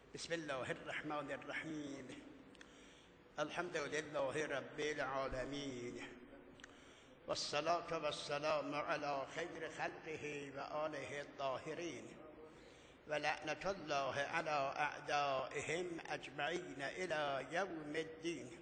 بسم الله الرحمن الرحیم. الحمد لله رب العالمین والصلاة والسلام على خیر خلقه و آله الطاهرین و لعنة الله على اعدائهم اجمعین الی یوم الدین.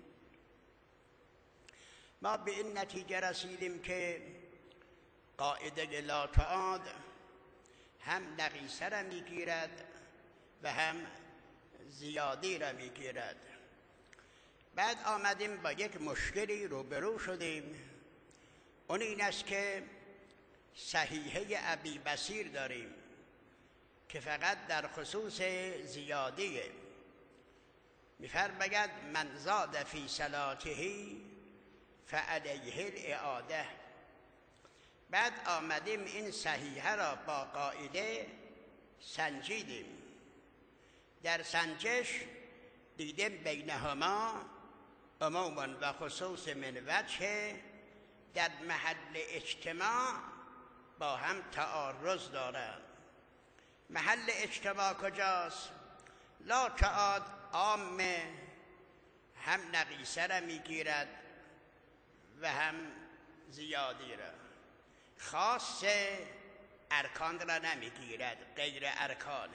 ما به این نتیجه رسیدیم که قاعده لا تعاد هم نقیصه را میگیرد و هم زیادی را میگیرد. بعد آمدیم با یک مشکلی روبرو شدیم، اون این است که صحیحه ابی بصیر داریم که فقط در خصوص زیادیه. می‌فرماید من زاد فی صلاته فعلیه الاعاده. بعد آمدیم این صحیحه را با قاعده سنجیدیم. در سنجش دیدیم بینهما عموما و خصوص من وجه در محل اجتماع با هم تعارض دارند. محل اجتماع کجاست؟ لا تعاد عامه هم نقیصه را میگیرد و هم زیادی را. خاص ارکان را نمیگیرد، غیر ارکان.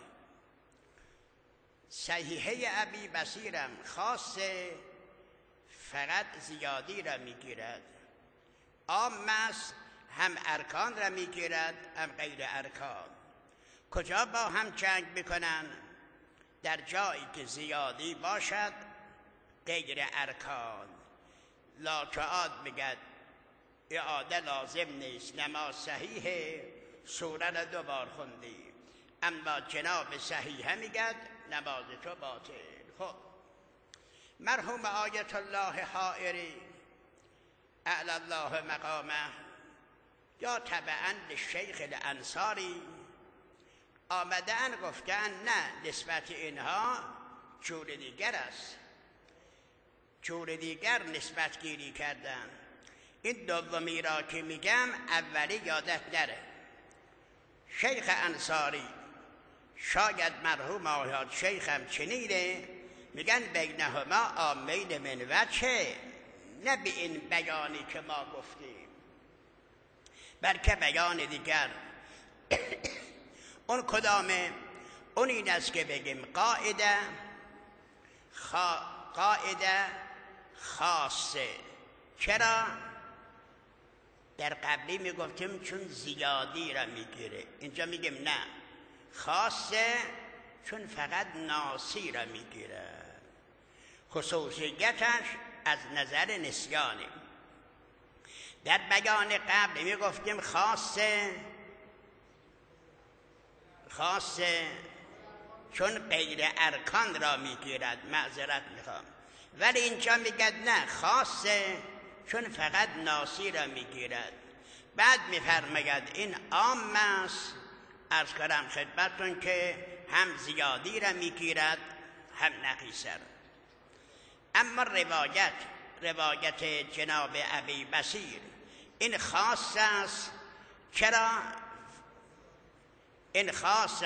صحیحه ابی بصیرم خاص فقط زیادی را میگیرد. عام است، هم ارکان را میگیرد هم غیر ارکان. کجا با هم جنگ میکنن؟ در جایی که زیادی باشد غیر ارکان. لا تعاد میگد اعاده لازم نیست، نماز صحیحه، سوره را دوبار خوندی. اما جناب صحیحه میگد نماز تو باطل. خب مرحوم آیت الله حائری اعلی الله مقامه یا تبعا للشیخ الانصاری آمدن گفتن نه، نسبت اینها جور دیگر است، جور دیگر نسبت گیری کردن. این دومی را که میگم اولی یادت نره. شیخ انصاری شاید مرحوم آیات شیخم چنینه، میگن بینهما عامین من وجه، نه به این بیانی که ما گفتیم بلکه بیان دیگر. اون کدامه؟ اون این است که بگیم قاعده خاصه. چرا؟ در قبلی میگفتیم چون زیادی را میگیره، اینجا میگیم نه، خاصه چون فقط ناسی را میگیره. خصوصیتش از نظر نسیانه. در بیان قبل میگفتیم خاصه چون غیر ارکان را میگیرد، معذرت میخوام. ولی اینجا میگد نه، خاصه چون فقط ناسی را میگیرد. بعد میفرماید این عام است، عرض کردم خدمتتون که هم زیادی را میگیرد هم نقیصه را. اما روایت جناب ابی بصیر این خاص است. چرا؟ این خاص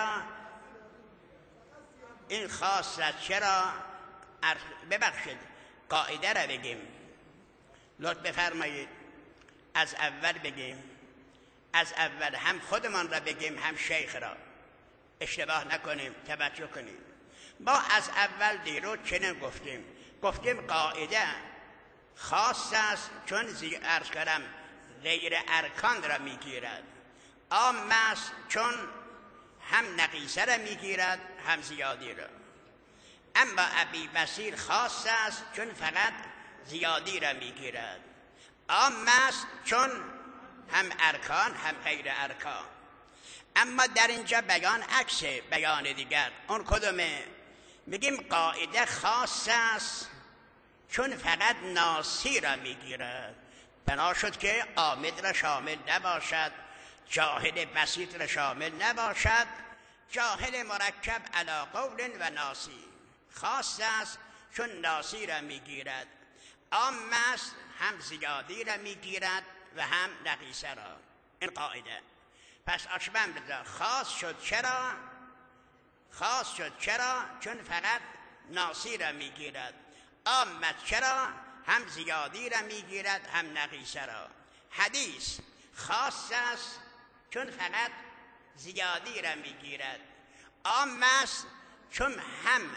است چرا؟ ببخشید قاعده را بگیم، لطف بفرمایید. از اول بگیم، از اول هم خودمان را بگیم هم شیخ را، اشتباه نکنیم، توجه کنیم. ما از اول دیرو چنین گفتیم قاعده خاص است چون عرض کردم غیر ارکان را میگیرد. عام است چون هم نقیصه را میگیرد هم زیادی را. اما ابی بصیر خاص است چون فقط زیادی را میگیرد. عام است چون هم ارکان هم غیر ارکان. اما در اینجا بیان عکس بیان دیگر. اون کدومه؟ میگیم قاعده خاص است چون فقط ناسی را میگیرد. بنا شد که عامد را شامل نباشد، جاهل بسیط را شامل نباشد، جاهل مرکب علی قول و ناسی. خاص است چون ناسی را میگیرد. عام است هم زیادی را میگیرد و هم نقیصه را. این قاعده. پس آشبن بذار خاص شد. چرا؟ خاص شد چرا؟ چون فقط ناسی را میگیرد. عامت چرا؟ هم زیادی را میگیرد هم نقیصه را. حدیث خاص است چون فقط زیادی را میگیرد. عام است چون هم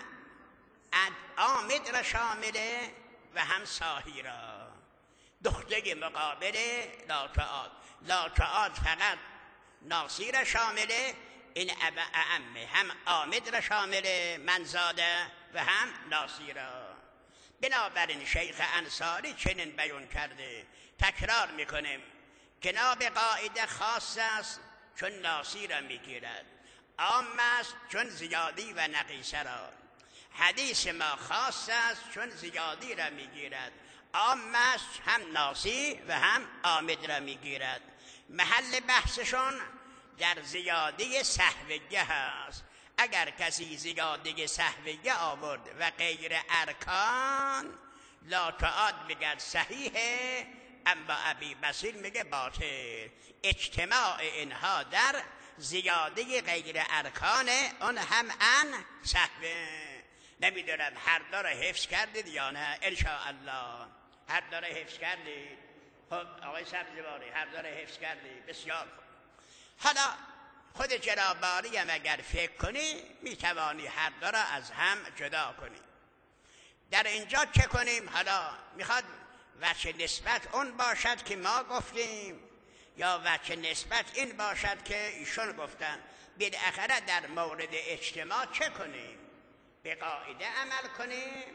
عامد را شامله و هم ساهی را. دخته مقابل لاتعاد. لاتعاد فقط ناسی را شامله، این اعمه هم عامد را شامله منزاده و هم ناسی را. بنابراین شیخ انصاری چنین بیان کرده، تکرار میکنیم، جناب قاعده خاص است چون ناسی را میگیرد، عام است چون زیادی و نقیصه را. حدیث ما خاص است چون زیادی را میگیرد، عام است هم ناسی و هم عامد را میگیرد. محل بحثشون در زیادی سهویه هست. اگر کسی زیادی سهویه آورد و غیر ارکان، لا تعاد بگد صحیحه، اما ابی بصیر میگه باطل. اجتماع اینها در زیادی غیر ارکان، اون هم ان سهوه. نمیدونم هر دو را حفظ کردید یا نه؟ انشاءالله هر دو را حفظ کردید. خب آقای سبزواری هر دو را حفظ کردید، بسیار خوب. حالا خود جنابعالی هم اگر فکر کنی میتوانی هر دو را از هم جدا کنی. در اینجا چه کنیم؟ حالا میخواد وجه نسبت اون باشد که ما گفتیم یا وجه نسبت این باشد که ایشون گفتن؟ بالاخره در مورد اجتماع چه کنیم؟ به قاعده عمل کنیم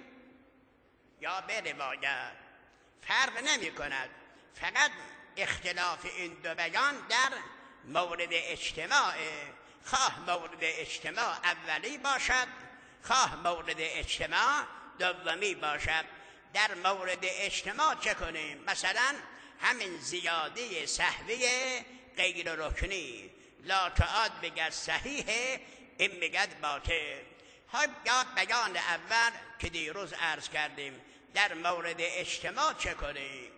یا به روایت؟ فرق نمی کند. فقط اختلاف این دو بیان در مورد اجتماع، خواه مورد اجتماع اولی باشد خواه مورد اجتماع دومی باشد. در مورد اجتماع چه کنیم؟ مثلا همین زیاده سهوی غیر رکنی، لا تعاد بگد صحیحه، این بگد باطل. یا بیان اول که دیروز عرض کردیم، در مورد اجتماع چه کنیم؟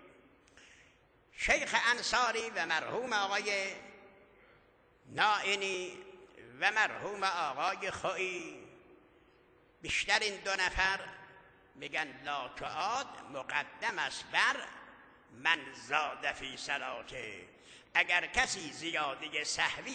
شیخ انصاری و مرحوم آقای نائینی و مرحوم آقای خویی، بیشتر این دو نفر میگن لا تعاد مقدم است بر من زاد فی صلاته. اگر کسی زیاده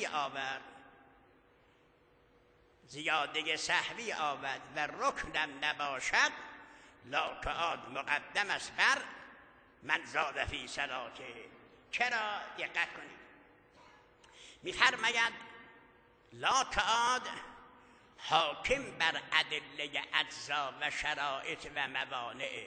سهوی آورد و رکنم نباشد، لا تعاد مقدم است بر من زاد فی صلاته. چرا؟ دقت کنید، میفرماید لا تعاد حاکم بر ادله اجزا و شرایط و موانع.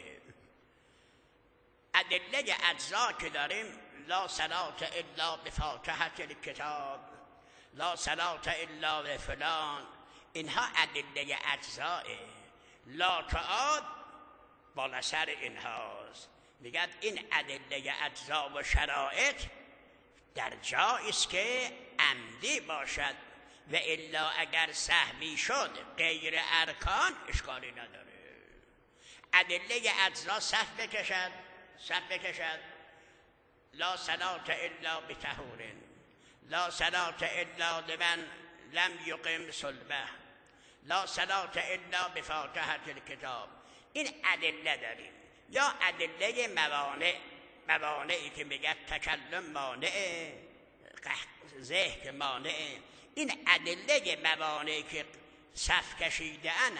ادله اجزا که داریم، لا صلاة الا بفاتحة الکتاب، لا صلاة الا بفلان، اینها ادله اجزاه. لا تعاد بالا سر اینهاست. میگه این ادله اجزا و شرایط در جایی است که عمدی باشد، و الا اگر سهمی شد غیر ارکان اشکالی نداره. ادله اجزا صف بکشد. لا صلاة الا بطهور، لا صلاة الا لمن لم یقم صلبه، لا صلاة الا بفاتحة الکتاب. این ادله داریم. یا ادله موانعی که میگه تکلم مانعه، ذهن مانعه. این ادله موانعی که صف کشیده ان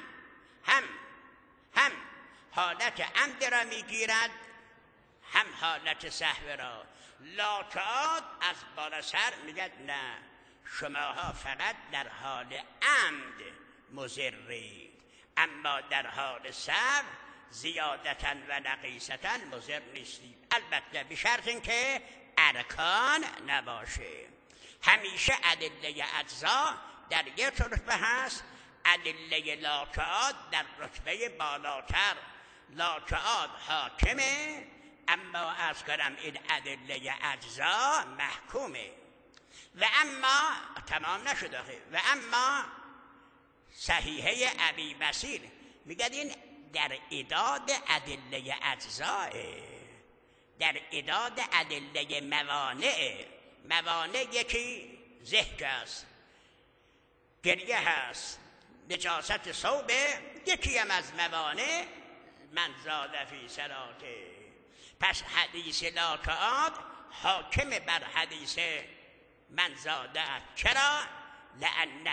هم حالت عمد را میگیرد، هم حالت سهو را. لا تعاد از بالا سر میگه نه، شماها فقط در حال عمد مضرید، اما در حال سهو زیادتاً و نقیصتاً مضر نیستید. البته به شرط اینکه ارکان نباشه. همیشه ادله اجزا در یک رتبه هست، ادله لا تعاد در رتبه بالاتر. لا تعاد حاکمه، اما از کنم این ادله اجزا محکومه. و اما تمام نشده، و اما صحیحه ابی بصیر میگه این در اعداد ادله اجزاه، در اعداد ادله موانع. موانع یکی ذهن است، گریه هست، نجاست ثوب، یکی هم از موانع من زاد فی صلاته. پس حدیث لا تعاد حاکم بر حدیث من زاده. چرا؟ لأن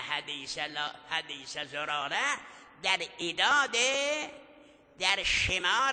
حدیث زراره در عداد، در شمار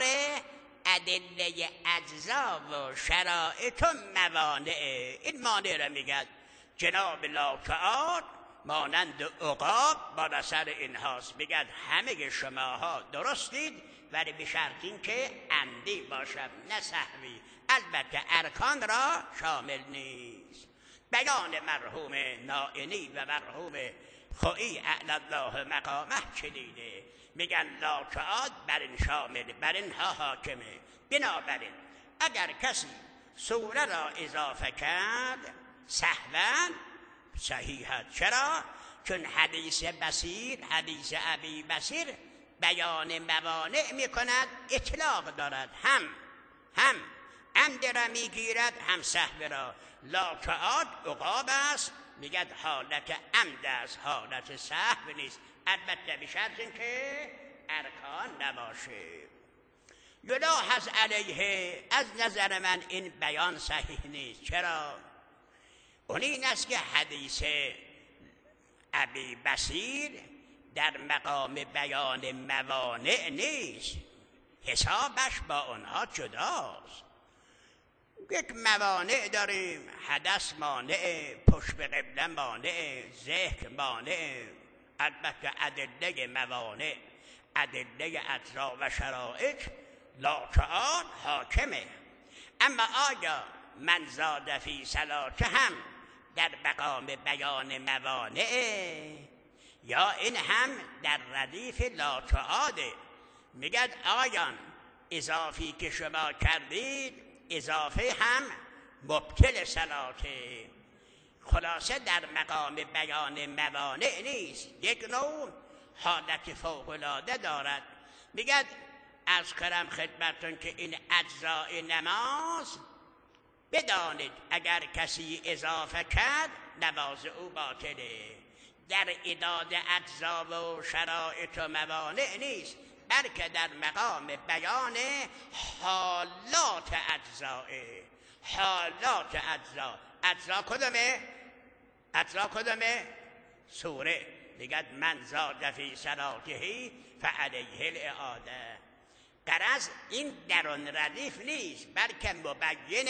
ادله اجزا و شرائط و موانع. این مانع را میگد جناب لا تعاد مانند عقاب با اثر این هاست. میگد همه شماها درستید ولی به شرط این که عمدی باشد نه سهوی. البته ارکان را شامل نیست. بیان مرحوم نائینی و مرحوم خویی اعلی الله مقامه چنینه. میگن لا تعاد بر این شامل، بر اینها حاکمه. بنابراین اگر کسی سوره را اضافه کرد سهوا صحیحه. چرا؟ چون حدیث بصیر، حدیث ابی بصیر بیان موانع میکند، اطلاق دارد، هم عمد را میگیرد هم سهو را. لا تعاد عقاب است، میگد حالت عمد است، حالت سهو نیست. البته به شرط اینکه ارکان نباشه. یلاحظ علیه، از نظر من این بیان صحیح نیست. چرا؟ اون این است که حدیث ابی بصیر در مقام بیان موانع نیست، حسابش با اونها جداست. یک موانع داریم، حدث مانع، پشت به قبله مانع، ذکر مانع. البته ادله موانع، ادله اجزا و شرائط لا تعاد حاکمه. اما آیا من زاد فی صلاته هم در مقام بیان موانع یا این هم در ردیف لا تعاده؟ میگد آیان اضافی که شما کردید اضافه هم مبطل صلاته. خلاصه در مقام بیان موانع نیست، یک نوع حالت فوق‌العاده دارد. میگد از کرم خدمتون که این اجزای نماز بدانید اگر کسی اضافه کرد نماز او باطله. در اعداد اجزا و شرائط و موانع نیست، بلکه در مقام بیان حالات اجزاه. حالات اجزا، اجزا کدومه؟ اجزا کدومه؟ سوره. میگد من زاد فی صلاته فعلیه الاعاده. غرض این در آن ردیف نیست، بلکه مبین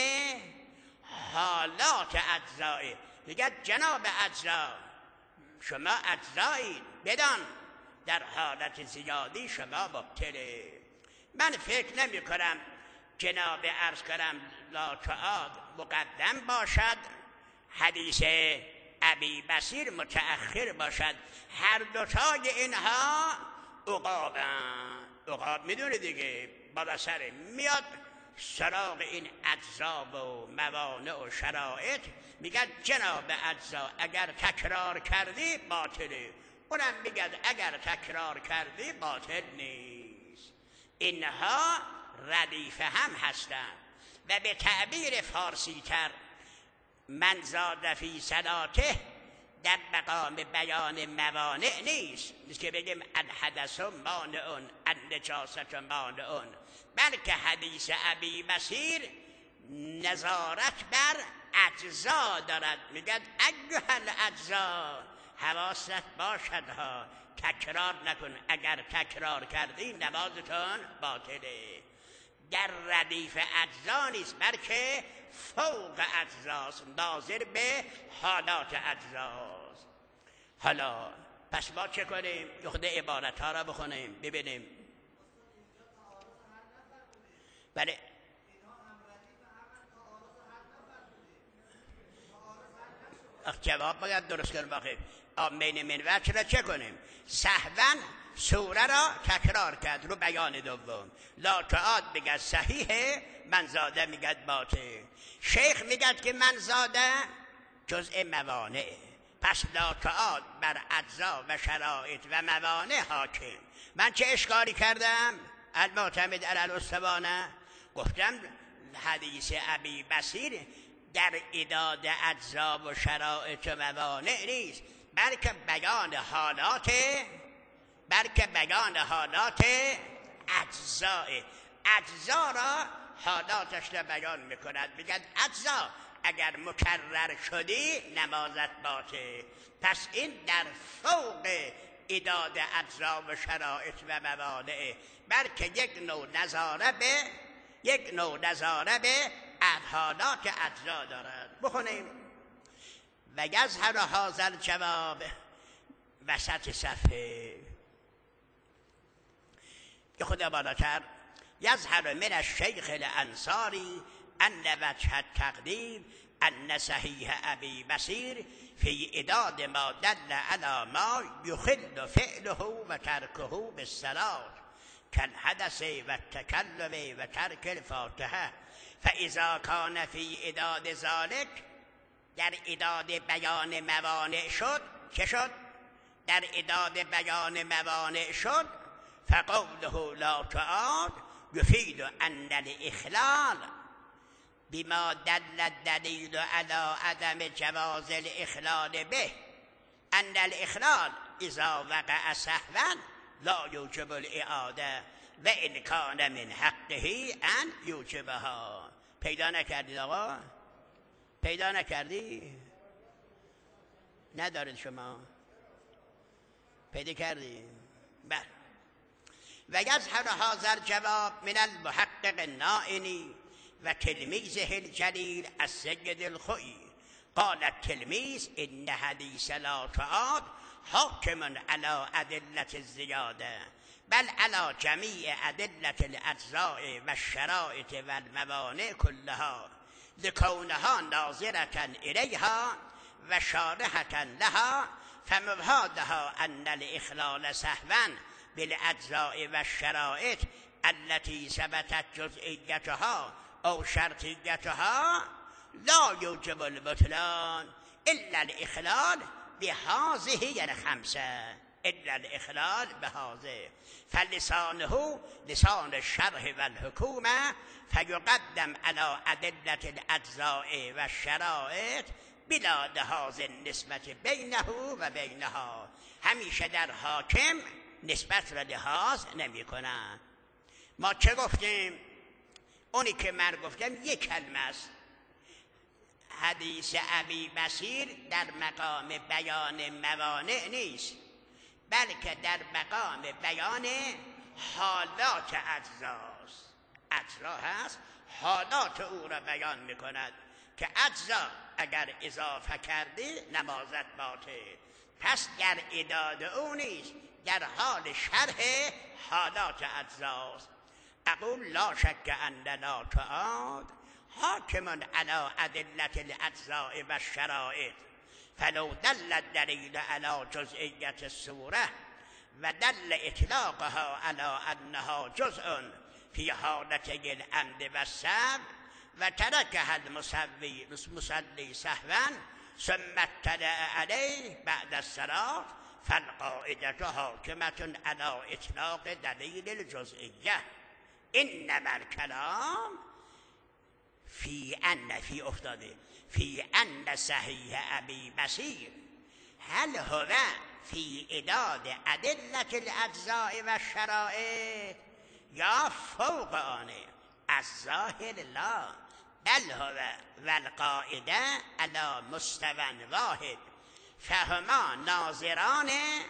حالات اجزاه. میگد جناب اجزا، شما اجزایید، بدان در حالت زیادی شما مبتله. من فکر نمی کنم جناب عرض کنم لا تعاد مقدم باشد، حدیث ابی بصیر متأخر باشد. هر دوتای اینها عقابند. عقاب میدونه دیگه، بالا سر میاد سراغ این اجزا و موانع و شرائط. میگه جناب اجزا اگر تکرار کردی باطله، اونم میگه اگر تکرار کردی باطل نیست. اینها ردیف هم هستند و به تعبیر فارسی تر من زاد فی صلاته در مقام بیان موانع نیست. نیست که بگیم الحدث مانع النجاست مانع، بلکه حدیث ابی بصیر نظارت بر اجزا دارد. میگد ایها الاجزا حواست باشد ها، تکرار نکن، اگر تکرار کردی نمازتون باطله. در ردیف اجزا نیست، بلکه فوق اجزاست، ناظر به حالات اجزاست. حالا پس ما چه کنیم؟ خود عبارت ها را بخونیم ببینیم. بله جواب باید درست کنیم. باقی آمین منور چرا چه کنیم؟ سهوا سوره را تکرار کرد رو بیان دوم. لا تعاد بگد صحیحه، من زاده میگد باطل. شیخ میگد که من زاده جزء موانع، پس لا تعاد بر اجزا و شرائط و موانع حاکم. من چه اشکالی کردم؟ المعتمد علی الاسطوانه گفتم حدیث ابی بصیر در اعداد اجزا و شرائط و موانع نیست، بلکه بیان حالات اجزاء. اجزا را حالاتش را بیان میکند. میگن اجزا اگر مکرر شدی نمازت باطل. پس این در فوق ایجاد اجزا و شرایط و موانع، بلکه یک نوع نظاره به حالات اجزا دارد. بخونیم: و یظهر هذا الجواب وسط صفحه. که خدا بالاتر یظهر من الشیخ الانصاری ان وجه التقدیر ان صحیح ابی بصیر فی اعداد ما دل علی ما یخل فعله و ترکه بالصلاة کالحدث و التکلم و ترک الفاتحه. فاذا کان فی اعداد ذلک، در اعداد بیان موانع شد. چه شد؟ در اعداد بیان موانع شد. فقوله لا تعاد یفید ان الاخلال بما دل الدلیل على عدم جواز الاخلال به ان الاخلال اذا وقع سهوا لا یوجب الاعاده و ان کان من حقه ان یوجبها. پیدا نکردید آقا؟ پیدا نکردی؟ ندارید شما؟ پیدا کردی؟ بله. و یظهر هذا الجواب من المحقق النائنی و تلمیذه الجلیل السید الخوئی. قال التلمیذ ان حدیث لا تعاد حاکم علی ادلة الزیاده بل علی جمیع ادلة الاجزاء و الشرائط و الموانع كلها لکونها ناظرة الیها و شارحة لها. فمبهادها ان الاخلال سهوا بالاجزاء و الشرائط التي ثبتت جزئیتها او شرطیتها لا یوجب البطلان الا الاخلال بهذه الخمسه. الا الاخلال بهذه فلسانه لسان الشرح والحكومه فيقدم على ادله الاجزاء والشرائط بلا لحاظ النسبت بینه و بینها. همیشه در حاکم نسبت را لحاظ نمی کنند. ما چه گفتیم؟ اونی که من گفتم یک کلمه است. حدیث ابی بصیر در مقام بیان موانع نیست، بلکه در مقام بیان حالات اجزاست. اجزا هست، حالات او را بیان میکند که اجزا اگر اضافه کردی نمازت باطل. پس در اعداد او نیست، در حال شرح حالات اجزاست. اقول لا شک ان لا تعاد حاکم علی ادلة الاجزاء و الشرائط فلو دل الدلیل علی جزئیت الصوره و دل اطلاقها علی انها جزء فی حالتی العمد و السهو و ترکها المصلی سهوا ثم اطلع علیه بعد الصلاة فالقاعدة حاکمة علی اطلاق دلیل الجزئیه. انما الكلام فی ان صحیح ابی بصیر هل هو فی اعداد ادلة الاجزاء و الشرائط یا فوق آنه. الظاهر لا بل هو والقاعده علی مستوى واحد فهما ناظران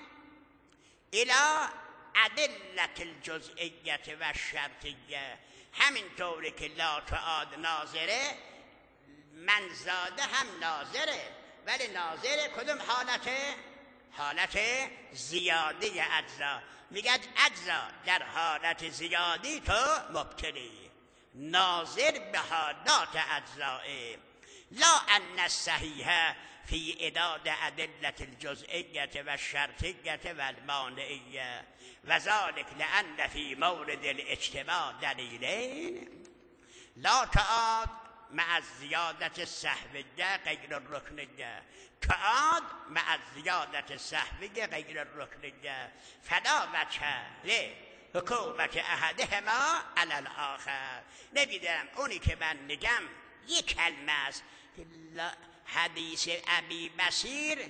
الى ادلة الجزئیت و الشرطیه. همینطوری که لا تعاد ناظره، منزاده هم ناظره، ولی ناظره کدوم حالته؟ حالت زیادی اجزا. میگه اجزا در حالت زیادی تو مبتلی، ناظر به حالات اجزائه. لا ان الصحیح فی اعداد ادلة الجزئیت و الشرطیه و المانعیه و ذلك لان فی مورد الاجتماع دلیلین لا تعاد مع الزیادت السهویه غیر الرکنیه تعاد مع الزیادت السهویه غیر الرکنیه فلا وجه لحکومت احدهما علی الاخر. نمیدونم اونی که من میگم یک کلمه است. حدیث ابی بصیر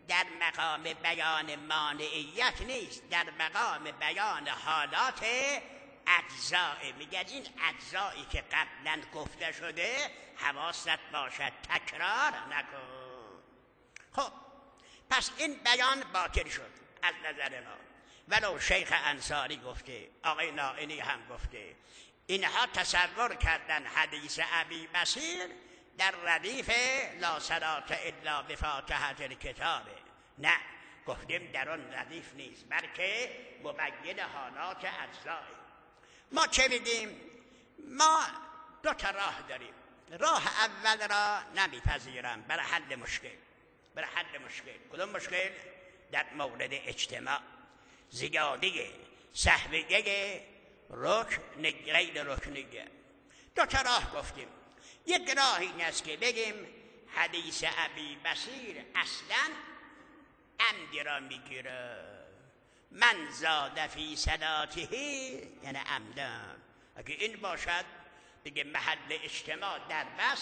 در مقام بیان مانعیت نیست، در مقام بیان حالات اجزاء. میگن این اجزایی که قبلا گفته شده حواست باشد، تکرار نکن. خب پس این بیان باطل شد از نظر ما، ولو شیخ انصاری گفته، آقای نائینی هم گفته. اینها تصور کردن حدیث ابی بصیر در ردیف لا صلاة الا بفاتحة الکتابه. نه، گفتیم در آن ردیف نیست، بلکه مبین حالات اجزای. ما چه بگیم؟ ما دو تا راه داریم. راه اول را نمیپذیرم برای حل مشکل. کدوم مشکل؟ در مورد اجتماع، زیادی سهویه رکن غیر رکنیه. دو تا راه گفتیم. یک راه این است که بگیم حدیث ابی بصیر اصلا عمد را میگیره. من زاد فی صلاته یعنی عمدن. اگه این باشد دیگه محل اجتماع در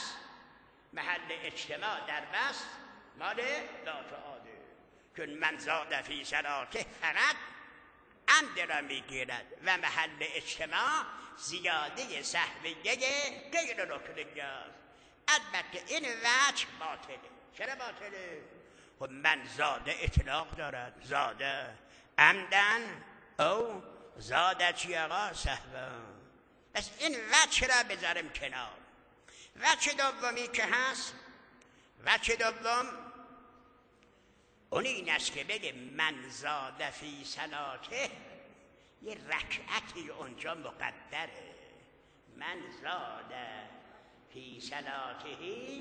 بس مال لا تعاده، چون من زاد فی صلاته فقط عمد را میگیرد و محل اجتماع زیاده سهویه غیر رکنیه است. البته این وجه باطله. چرا باطله؟ خب من زاده اطلاق دارد، زاده عمدن او زاده چی آقا؟ سهوان. پس این وجه را بذارم کنار. وجه دومی که هست، وجه دوم اون این است که بگه من زاد فی صلاته، یه رکعتی اونجا مقدره. من زاد فی صلاته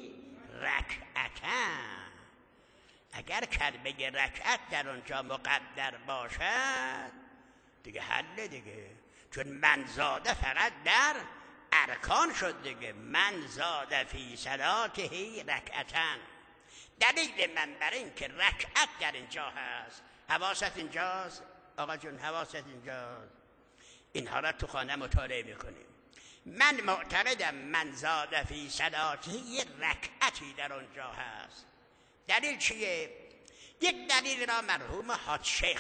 رکعتن. اگر کلمه رکعت در اونجا مقدر باشد دیگه حل دیگه، چون من زاده فقط در ارکان شد دیگه. من زاد فی صلاته رکعتن. دلیل من برای این که رکعت در اینجا هست. حواست اینجاست آقا جون، حواست اینجاست. اینها را تو خانه مطالعه میکنیم. من معتقدم من زاد فی صلاته یه رکعتی در اونجا هست. دلیل چیه؟ یک دلیل را مرحوم حاج شیخ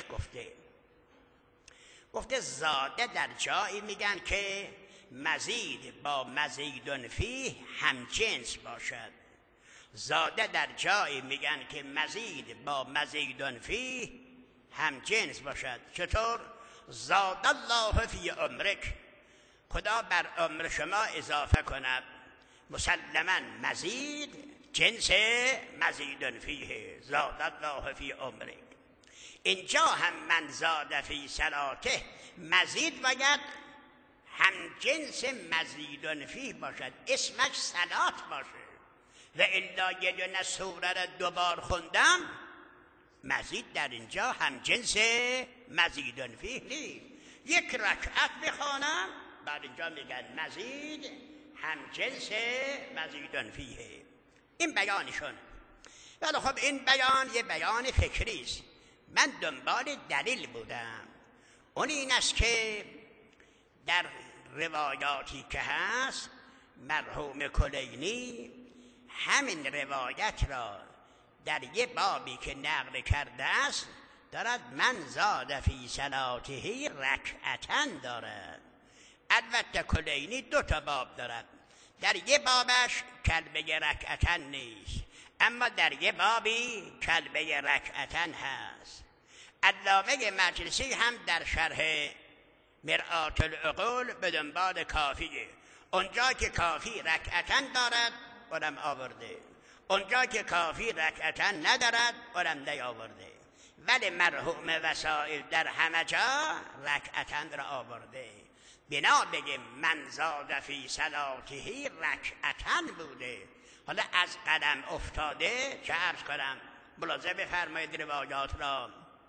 گفته زاده در جایی میگن که مزید با مزیدن فیه هم جنس باشد. زاده در جایی میگن که مزید با مزیدن فیه هم جنس باشد. چطور؟ زاد الله فی عمرک، خدا بر عمر شما اضافه کند. مسلما مزید جنس مزیدن فیه، زاد الله فی عمرک. اینجا هم من زاد فی صلاته، مزید باید هم جنس مزیدن فیه باشد، اسمش صلات باشه. و الا یه دونه سوره را دوبار خوندم، مزید در اینجا هم جنس مزیدن فیه نیست. یک رکعت بخوانم بعد اینجا میگن مزید هم جنس مزیدن فیه. این بیانشون. ولی خب این بیان یه بیان فکری است. من دنبال دلیل بودم. اون این است که در روایاتی که هست مرحوم کلینی همین روایت را در یه بابی که نقل کرده است دارد من زاد فی صلاته رکعتن دارد. البته کلینی دو تا باب دارد. در یه بابش کلمه رکعتن نیست، اما در یه بابی کلمه رکعتن هست. علامه مجلسی هم در شرح مرآت العقول به دنبال کافیه. اونجا که کافی رکعتن دارد اونم آورده، اونجا که کافی رکعتن ندارد اونم نیاورده. ولی مرحوم وسائل در همه جا رکعتن را آورده. بنا بگیم من زاد فی صلاته رکعتن بوده. حالا از قلم افتاده چه عرض کنم؟ ملاحظه بفرمایید روایات را.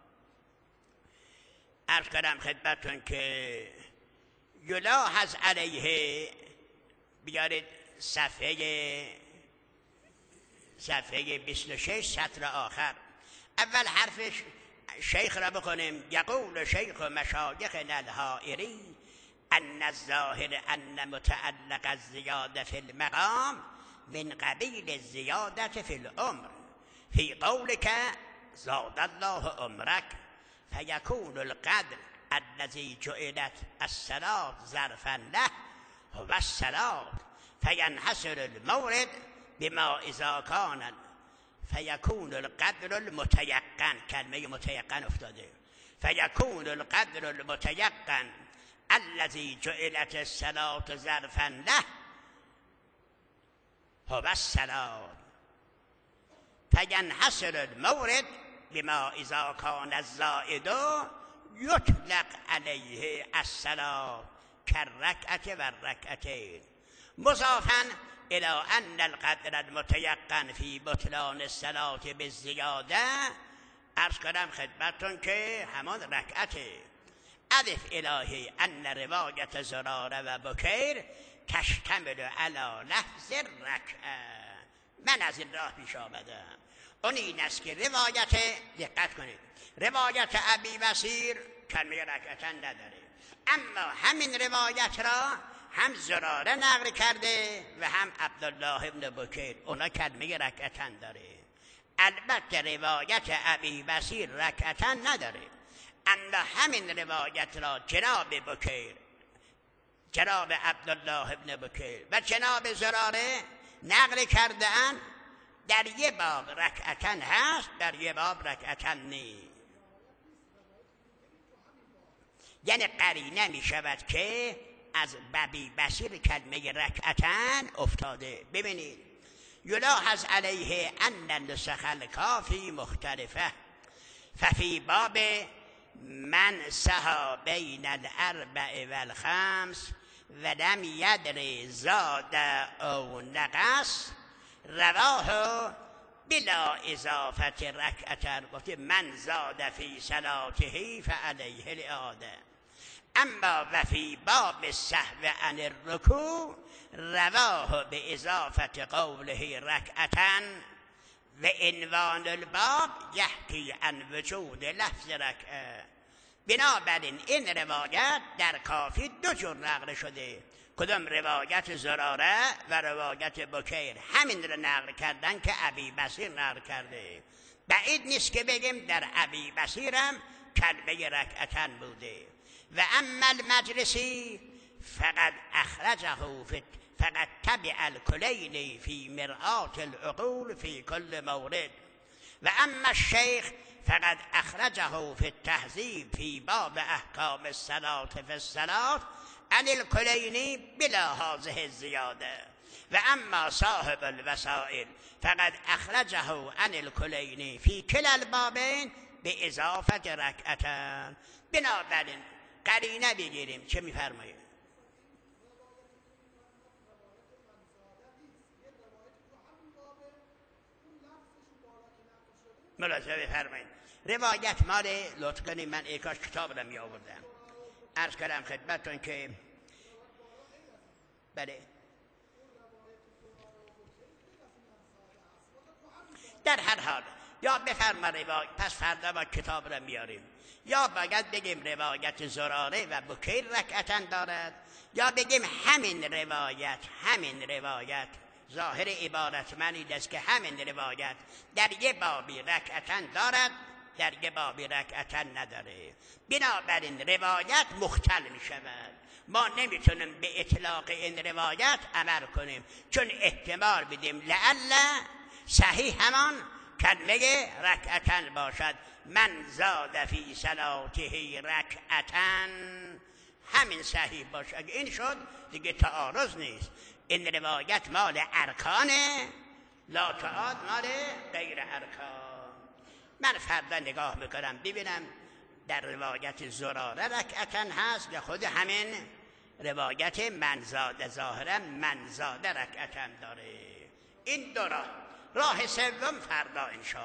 عرض کنم خدمتتون که یلاحظ علیه، بیارید صفحه 26 سطر آخر. اول حرفش شیخ را بکنیم. یقول شیخ مشایخنا الحائری ان الظاهر ان متعلق الزیاده فی المقام من قبیل الزیاده فی العمر فی قولک زاد الله عمرک فیکون القدر الذی جعلت الصلاة ظرفا له هو الصلاة فینحصر المورد بما اذا کان فیکون القدر المتیقن. کلمه متیقن افتاده. فیکون القدر المتیقن الذی جعلت الصلاة ظرفا له هو الصلاة فینحصر المورد بما اذا کان الزائد یطلق علیه الصلاة كالركعة والركعتين مضافا الى ان القدر المتيقن في بطلان الصلاة بالزیاده. عرض کنم خدمتتون که همان رکعته. اضف الهی ان روایت زراره و بکیر تشتمل علی لفظ رکعه. من از این راه پیش آمدم. اون این است که روایت، دقت کنید، روایت ابی بصیر کلمه رکعتا نداره، اما همین روایت را هم زراره نقل کرده و هم عبدالله ابن بکیر، اونا کلمه رکعتا داره. البته روایت ابی بصیر رکعتا نداره، اما همین روایت را جناب بکیر، جناب عبدالله ابن بکیر و جناب زراره نقل کرده اند. در یه باب رکعتا هست، در یه باب رکعتا نیست. یعنی قرینه می شود که از ابی بصیر کلمه رکعتن افتاده. ببینید، یلاحظ علیه ان نسخ الکافی مختلفه ففی باب من سها بین الاربع والخمس ولم یدر زاد او نقص رواه بلا اضافه رکعتن. گفته من زاد فی صلاته فعلیه الاعاده. اما و فی باب السهو عن الرکوع رواه به اضافه قوله رکعتن و عنوان الباب یحکی عن وجود لفظ رکعه. بنابراین این روایت در کافی دو جور نقل شده. کدام؟ روایت زراره و روایت بکیر. همین رو نقل کردن که ابی بصیر نقل کرده. بعید نیست که بگیم در ابی بصیرم کلمه رکعتن بوده. و اما المجلسی فقد اخرجه فقد تبع الکلینی فی مرآة العقول فی کل مورد. و اما الشیخ فقد اخرجه فی التهذیب فی باب احکام الصلاة فی الصلاة عن الکلینی بلا هذه الزیاده. و اما صاحب الوسائل فقد اخرجه عن الکلینی فی کلا البابین به اضافه رکعتن. بنابراین قرینه بگیریم. چه میفرمایید؟ ملاحظه بفرمایید. روایت مال لطف کنید، من ای کاش کتاب را می آوردم. عرض کردم خدمتتون که بله در هر حال یا بفرما روایت، پس فردا با کتاب را میاریم، یا باید بگیم روایت زراره و بکیر رکعتن دارد، یا بگیم همین روایت ظاهر عبارت من این است که همین روایت در یه بابی رکعتن دارد، در یه بابی رکعتن نداره. بنابراین روایت مختل می شود. ما نمیتونیم به اطلاق این روایت عمل کنیم، چون احتمال بدیم لعل صحیح همان کلمه رکعتن باشد. من زاد فی صلاته رکعتن، همین صحیح باشه. اگه این شد دیگه تعارض نیست. این روایت مال ارکانه، لا تعاد مال غیر ارکان. من فردا نگاه میکنم ببینم در روایت زراره رکعتن هست یا خود همین روایت منزاده ظاهرا منزاده رکعتن داره. این دو راه سوم فردا انشاءالله.